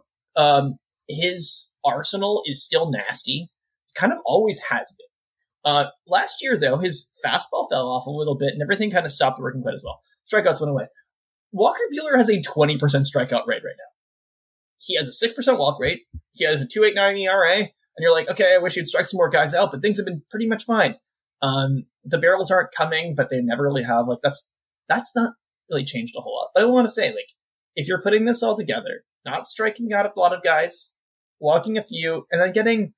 His arsenal is still nasty. Kind of always has been. Last year, though, his fastball fell off a little bit and everything kind of stopped working quite as well. Strikeouts went away. Walker Buehler has a 20% strikeout rate right now. He has a 6% walk rate. He has a 2.89 ERA. And you're like, okay, I wish you'd strike some more guys out, but things have been pretty much fine. The barrels aren't coming, but they never really have. Like, that's not really changed a whole lot. But I want to say, like, if you're putting this all together, not striking out a lot of guys, walking a few, and then getting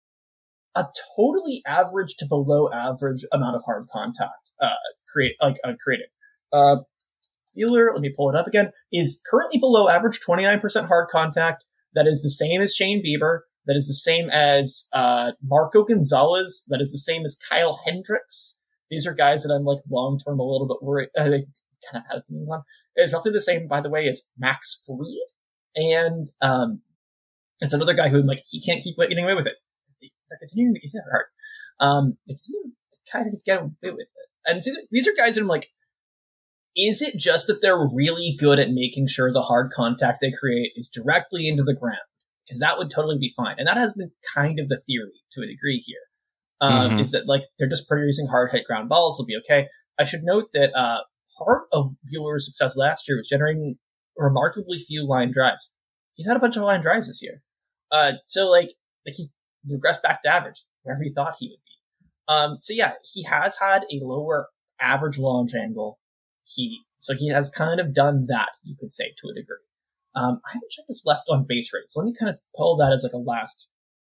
a totally average to below average amount of hard contact created. Buehler, let me pull it up again, is currently below average, 29% hard contact. That is the same as Shane Bieber. That is the same as Marco Gonzalez. That is the same as Kyle Hendricks. These are guys that I'm like long-term a little bit worried. Kind of have opinions on. It's roughly the same, by the way, as Max Fried. And it's another guy who like he can't keep getting away with it. They're continuing to get hard. They continue to kind of get away with it. And these are guys that I'm like, is it just that they're really good at making sure the hard contact they create is directly into the ground? Because that would totally be fine. And that has been kind of the theory to a degree here. Is that like they're just producing hard hit ground balls, they'll be okay. I should note that part of Buehler's success last year was generating remarkably few line drives. He's had a bunch of line drives this year. So like he's regressed back to average, where we thought he would be. So yeah, he has had a lower average launch angle. He has kind of done that, you could say, to a degree. I haven't checked his left on base rate, so let me kind of pull that as like a last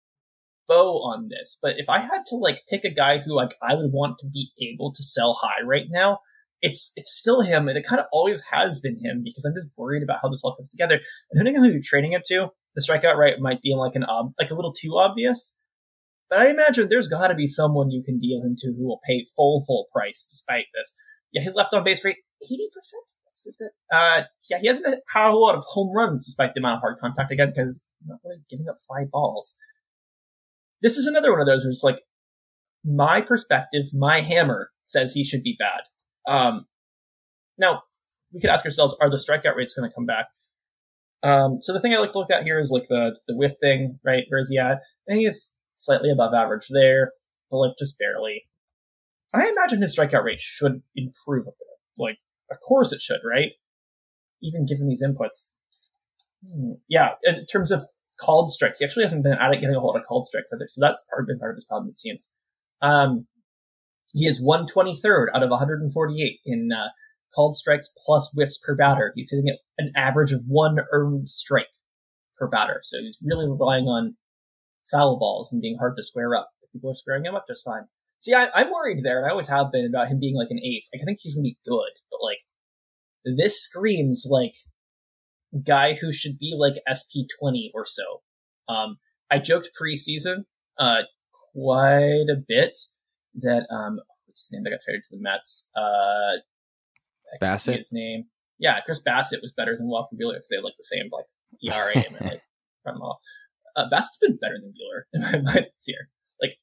bow on this. But if I had to like pick a guy who like I would want to be able to sell high right now, it's still him, and it kind of always has been him because I'm just worried about how this all comes together. And depending on who you're trading it to, the strikeout rate might be like a little too obvious. But I imagine there's got to be someone you can deal him to who will pay full price despite this. Yeah, his left on base rate 80%. That's just it. Yeah, he hasn't had a lot of home runs despite the amount of hard contact again because he's not really giving up fly balls. This is another one of those where it's like, my perspective, my hammer says he should be bad. Now, we could ask ourselves, are the strikeout rates going to come back? So the thing I like to look at here is like the whiff thing, right? Where is he at? I think he's slightly above average there, but like just barely. I imagine his strikeout rate should improve a bit. Like, of course it should, right? Even given these inputs. Yeah, in terms of called strikes, he actually hasn't been at it getting a hold of called strikes either. So that's been part of his problem, it seems. He is 123rd out of 148 in called strikes plus whiffs per batter. He's hitting at an average of 1 earned strike per batter. So he's really relying on foul balls and being hard to square up. If people are squaring him up just fine. See, I'm worried there, and I always have been, about him being like an ace. I think he's going to be good, but like, this screams like guy who should be like SP20 or so. I joked preseason quite a bit that what's his name? I got traded to the Mets. Bassett. His name. Yeah, Chris Bassett was better than Walker Buehler because they had like the same like ERA and like run them all. Bassett's been better than Buehler in my mind this year. Like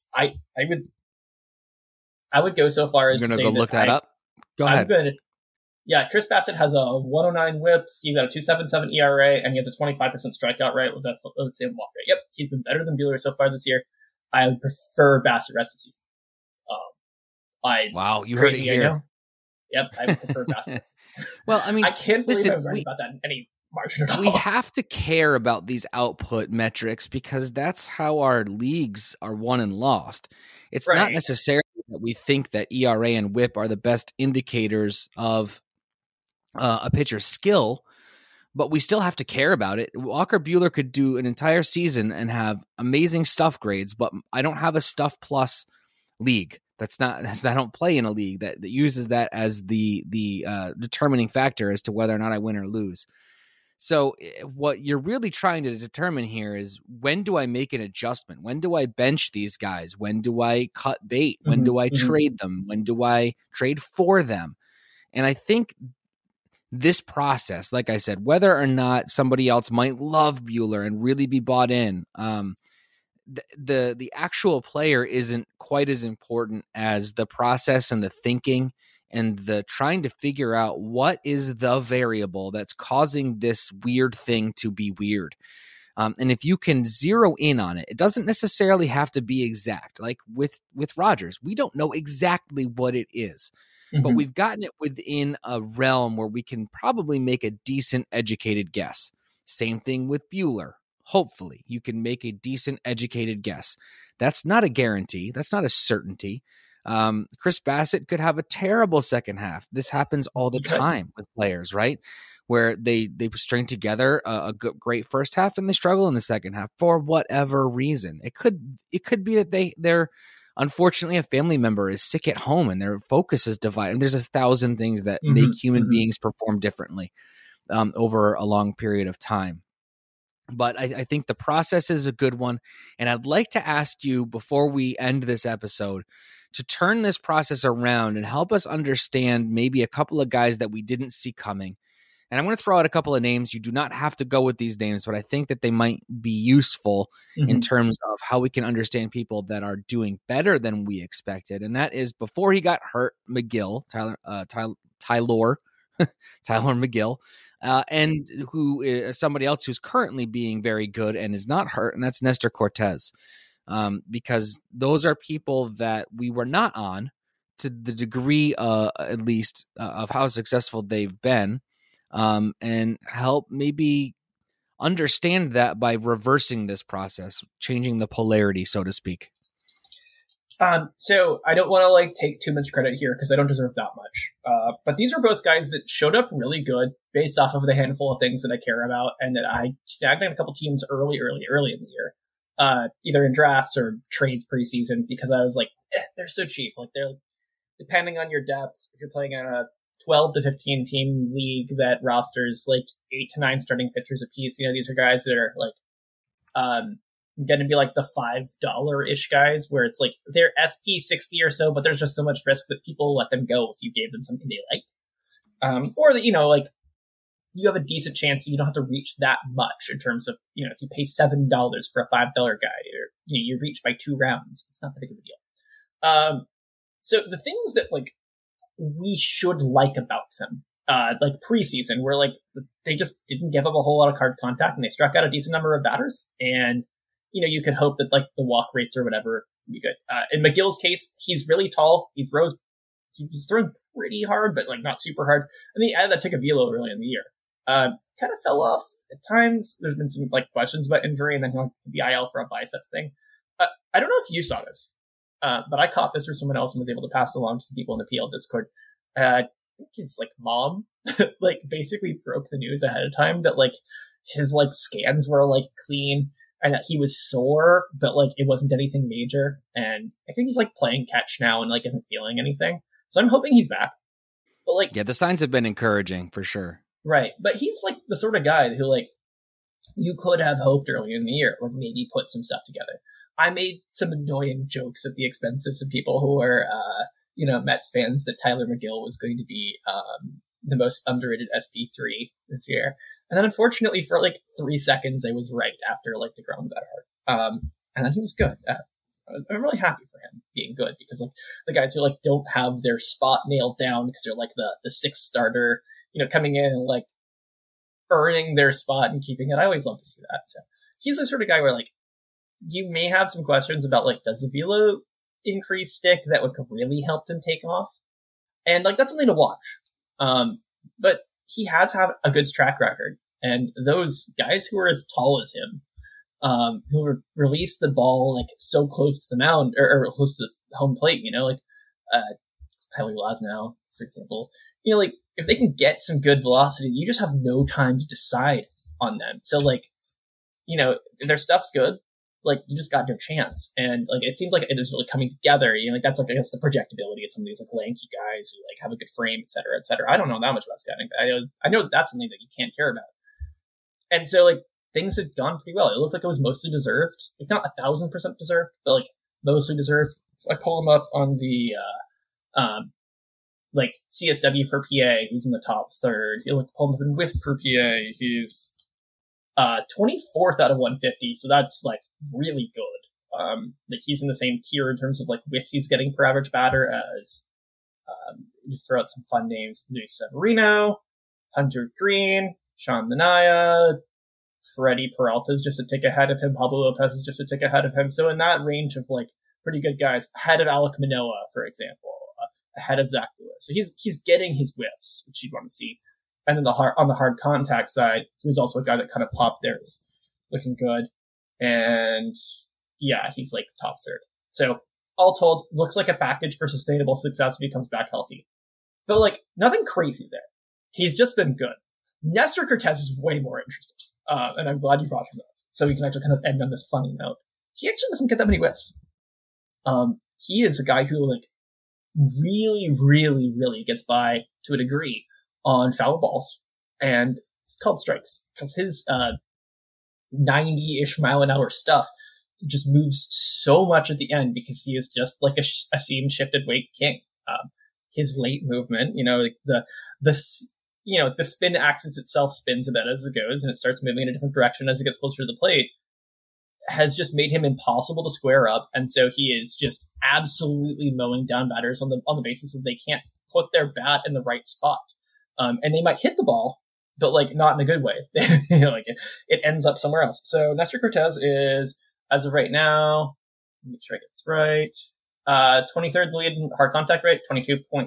I would go so far as You're to gonna say go look that up. Go ahead. Yeah, Chris Bassett has a 109 whip. He's got a 2.77 ERA, and he has a 25% strikeout rate with the same walk rate. Yep, he's been better than Buehler so far this year. I would prefer Bassett rest of season. Wow, you heard it here. Yep, I prefer Bassett rest of season. Well, I mean, I can't believe I'm right about that in any margin at all. We have to care about these output metrics because that's how our leagues are won and lost. It's not necessarily that we think that ERA and WHIP are the best indicators of a pitcher's skill, but we still have to care about it. Walker Buehler could do an entire season and have amazing stuff grades, but I don't have a stuff plus league. I don't play in a league that uses that as the determining factor as to whether or not I win or lose. So what you're really trying to determine here is, when do I make an adjustment? When do I bench these guys? When do I cut bait? When do I trade them? When do I trade for them? And I think this process, like I said, whether or not somebody else might love Buehler and really be bought in, the actual player isn't quite as important as the process and the thinking and the trying to figure out what is the variable that's causing this weird thing to be weird. And if you can zero in on it, it doesn't necessarily have to be exact. Like with Rodgers, we don't know exactly what it is, but we've gotten it within a realm where we can probably make a decent educated guess. Same thing with Buehler. Hopefully you can make a decent educated guess. That's not a guarantee. That's not a certainty. Chris Bassett could have a terrible second half. This happens all the time with players, right? Where they string together a great first half and they struggle in the second half for whatever reason. It could be that they're unfortunately a family member is sick at home and their focus is divided. And there's 1,000 things that make human beings perform differently over a long period of time. But I think the process is a good one. And I'd like to ask you, before we end this episode, to turn this process around and help us understand maybe a couple of guys that we didn't see coming. And I'm going to throw out a couple of names. You do not have to go with these names, but I think that they might be useful in terms of how we can understand people that are doing better than we expected. And that is, before he got hurt, Tyler McGill, and who is somebody else who's currently being very good and is not hurt, and that's Nestor Cortez. Because those are people that we were not on to the degree, at least, of how successful they've been, and help maybe understand that by reversing this process, changing the polarity, so to speak. So I don't want to take too much credit here because I don't deserve that much. But these are both guys that showed up really good based off of the handful of things that I care about and that I snagged on a couple teams early in the year. Either in drafts or trades preseason, because I was like, they're so cheap. Like, they're, depending on your depth, if you're playing in a 12 to 15 team league that rosters 8 to 9 starting pitchers apiece, these are guys that are going to be the $5-ish guys where it's they're SP 60 or so, but there's just so much risk that people let them go if you gave them something they like. Or that, you have a decent chance you don't have to reach that much in terms of, if you pay $7 for a $5 guy, or you reach by 2 rounds, it's not that big of a deal. So the things that like we should like about them, like preseason, where like they just didn't give up a whole lot of hard contact and they struck out a decent number of batters, and you could hope that like the walk rates or whatever would be good. In McGill's case, he's really tall. He's throwing pretty hard, but like not super hard. And he added that Tagovailoa early in the year. Kind of fell off at times. There's been some like questions about injury, and then the IL for a biceps thing. I don't know if you saw this, but I caught this from someone else and was able to pass it along to some people in the PL Discord. I think his like mom like basically broke the news ahead of time that like his like scans were like clean and that he was sore, but like it wasn't anything major. And I think he's like playing catch now and like isn't feeling anything. So I'm hoping he's back. But like, yeah, the signs have been encouraging for sure. Right. But he's like the sort of guy who like you could have hoped earlier in the year or maybe put some stuff together. I made some annoying jokes at the expense of some people who were, Mets fans that Tyler McGill was going to be the most underrated SP3 this year. And then unfortunately for like 3 seconds, I was right after like DeGrom got hurt. And then he was good. I'm really happy for him being good because like the guys who like don't have their spot nailed down because they're like the sixth starter, coming in and like earning their spot and keeping it. I always love to see that. So he's the sort of guy where like you may have some questions about like, does the velo increase stick that would really help him take off? And like, that's something to watch. But he has had a good track record. And those guys who are as tall as him, who release the ball like so close to the mound or close to the home plate, Tyler Glasnow, for example, like if they can get some good velocity, you just have no time to decide on them. So like, if their stuff's good, like you just got no chance. And like it seems like it is really coming together. Like that's like I guess the projectability of some of these like lanky guys who like have a good frame, et cetera, et cetera. I don't know that much about scouting, but I know that that's something that you can't care about. And so like things have gone pretty well. It looked like it was mostly deserved. Like not 1,000% deserved, but like mostly deserved. So I pull him up on the like CSW per PA. He's in the top third. You look pull him up in whiff per PA. He's 24th out of 150. So that's like really good. Like he's in the same tier in terms of like whiffs he's getting per average batter as just throw out some fun names. Luis Severino, Hunter Green, Sean Manaea, Freddie Peralta is just a tick ahead of him. Pablo Lopez is just a tick ahead of him. So in that range of like pretty good guys, ahead of Alek Manoah, for example, ahead of Zach Wheeler. So he's getting his whiffs, which you'd want to see. And then on the hard contact side, he was also a guy that kind of popped there, is looking good. And yeah, he's like top third. So all told, looks like a package for sustainable success if he comes back healthy. But like nothing crazy there. He's just been good. Nestor Cortez is way more interesting. And I'm glad you brought him up. So we can actually kind of end on this funny note. He actually doesn't get that many whiffs. He is a guy who like really, really, really gets by to a degree on foul balls. And it's called strikes because his 90-ish mile an hour stuff just moves so much at the end because he is just like a seam shifted weight king. His late movement, the spin axis itself spins a bit as it goes and it starts moving in a different direction as it gets closer to the plate, has just made him impossible to square up. And so he is just absolutely mowing down batters on the basis that they can't put their bat in the right spot. And they might hit the ball, but like not in a good way. Like it ends up somewhere else. So Nestor Cortez is, as of right now, let me make sure I get this right, 23rd lead in hard contact rate, 22.5%.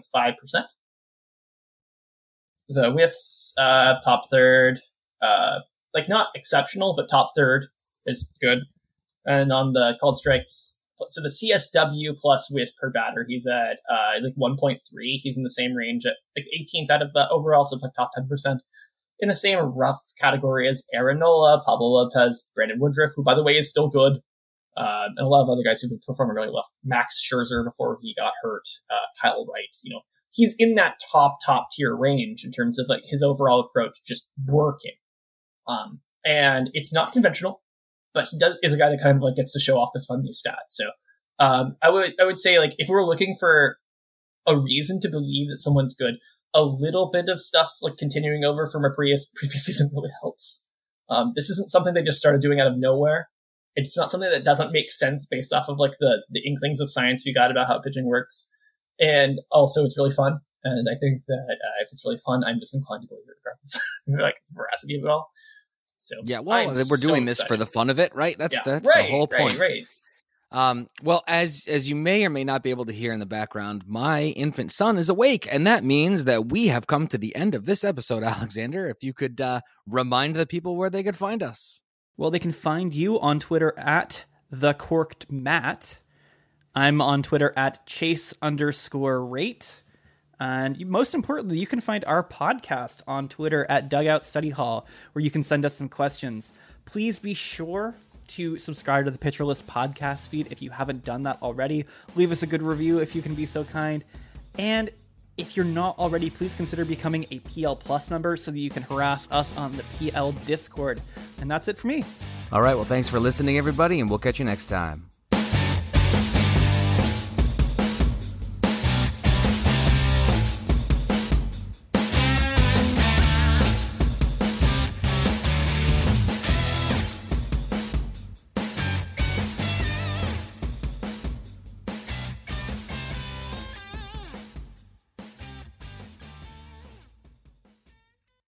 The whiffs, top third, like not exceptional, but top third is good. And on the called strikes, so the CSW plus whiff per batter, he's at like 1.3. He's in the same range at like 18th out of overall, so it's like top 10%. In the same rough category as Aaron Nola, Pablo Lopez, Brandon Woodruff, who by the way is still good, and a lot of other guys who've been performing really well. Max Scherzer before he got hurt, Kyle Wright, he's in that top tier range in terms of like his overall approach just working. And it's not conventional, but he is a guy that kind of like gets to show off this fun new stat. So, I would say like if we're looking for a reason to believe that someone's good, a little bit of stuff like continuing over from a previous season really helps. This isn't something they just started doing out of nowhere. It's not something that doesn't make sense based off of like the inklings of science we got about how pitching works. And also it's really fun. And I think that if it's really fun, I'm just inclined to believe it regardless. Like the veracity of it all. So yeah, well, we're doing this for the fun of it, right? That's the whole point. Right. Well, as you may or may not be able to hear in the background, my infant son is awake, and that means that we have come to the end of this episode. Alexander, if you could remind the people where they could find us. Well, they can find you on Twitter at @thecorkedmatt. I'm on Twitter at @chase_rate. And most importantly, you can find our podcast on Twitter at Dugout Study Hall, where you can send us some questions. Please be sure to subscribe to the Pitcher List podcast feed if you haven't done that already. Leave us a good review if you can be so kind. And if you're not already, please consider becoming a PL Plus member so that you can harass us on the PL Discord. And that's it for me. All right, well, thanks for listening, everybody, and we'll catch you next time.